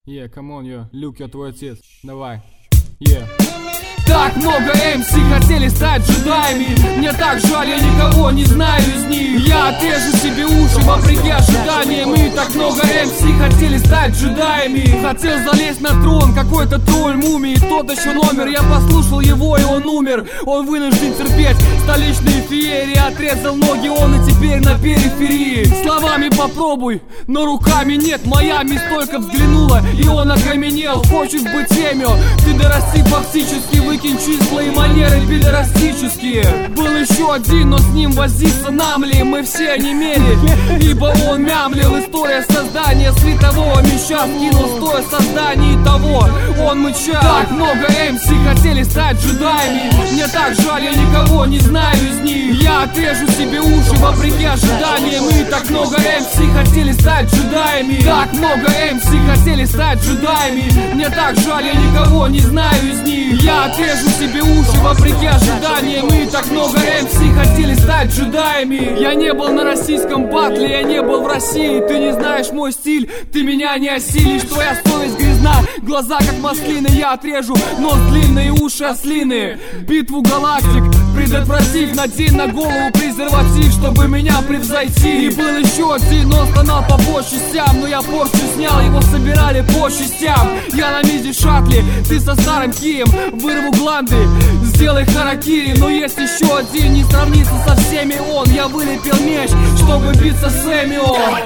Come on, Люк, я твой отец, давай. Так много МС хотели стать джедаями. Мне так жаль, я никого не знаю из них. Я отрежу себе уши вопреки ожиданиям. И так много МС хотели стать джедаями. Хотел залезть на трон какой-то тролль мумии. Тот еще номер, я послушал его и он умер. Он вынужден терпеть столичные феерии. Отрезал ноги он и теперь на периферии. Словами попробуй, но руками нет. Моя мисс только взглянула и он окаменел. Хочешь быть семью, ты дорасти фактически. Выкинь числа и манеры пидорастические. Был еще один, но с ним возиться нам ли? Мы все онемели, ибо он мямлил. История создания светового меча скинул стоя создании того. Он мычал. Так много МС хотели стать джедаями. Мне так жаль, я никого не знаю из них. Я отрежу себе уши вопреки ожиданиям. И так много МС хотели стать джедаями. Так много МС хотели стать джедаями. Мне так жаль, я никого не знаю из них. Я отрежу себе уши вопреки ожиданиям. И так много МС хотели стать джедаями. Я не был на российском батле, я не был в России. Ты не знаешь мой стиль, ты меня не осилишь. Твоя совесть грязна, глаза как маслины. Я отрежу нос длинный, уши ослиные. Битву галактик предотвратив, надень на голову презерватив, чтобы меня превзойти. И был еще один, он стонал по частям, но я порчу снял, его собирали по частям. Я на миде шаттле, ты со старым кием. Вырву гланды, сделай харакири. Но есть еще один, не сравнится со всеми он. Я вылепил меч, чтобы биться с Эмион.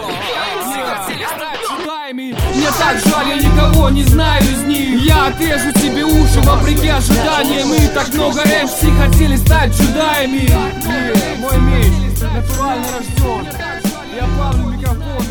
Мне так жаль, я никого не знаю из них. Я отрежу себе уши вопреки ожиданиям. И так много МС хотели стать джедаями. Мой меч натурально рожден. Я плавлю микрофон.